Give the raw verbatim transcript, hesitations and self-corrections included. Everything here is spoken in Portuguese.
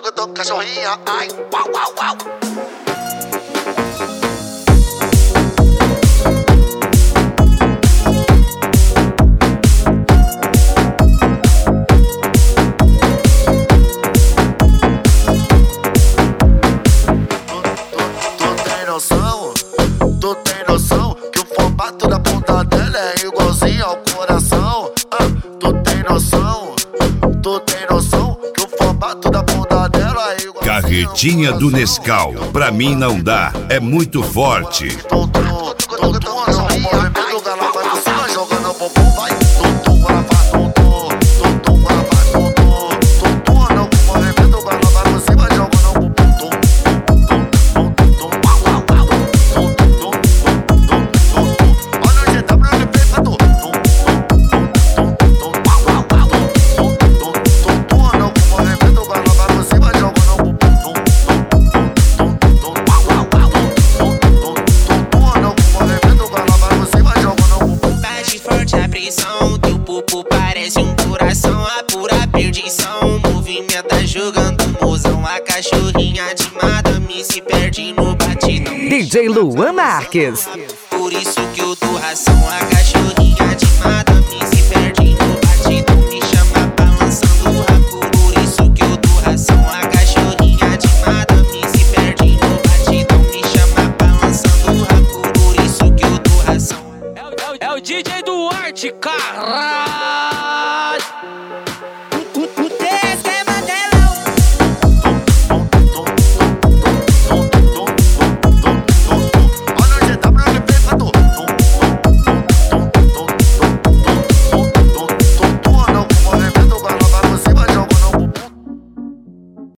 tucutu, cachorrinha, ai, uau, uau, uau. Tu tem noção que o formato da bunda dela é igualzinho ao coração? Ah, tu tem noção, tu tem noção que o formato da bunda dela é igualzinho. Carretinha do Nescau, pra mim não dá, é muito forte. Tu, tu, tu, tu, tu, o movimento dela vai por cima, jogando o bumbum, vai. Tu, tu, ela vai, tu, tu, tu, tu, ela vai, tu, tu, tu, tu, anda com o movimento dela vai por cima, jogando o bumbum, tu. Teu pupu parece um coração, a pura perdição. Movimenta jogando mozão, a cachorrinha de madame se perde no batidão. D J Luan Marques. Por isso que eu dou ração, a cachorrinha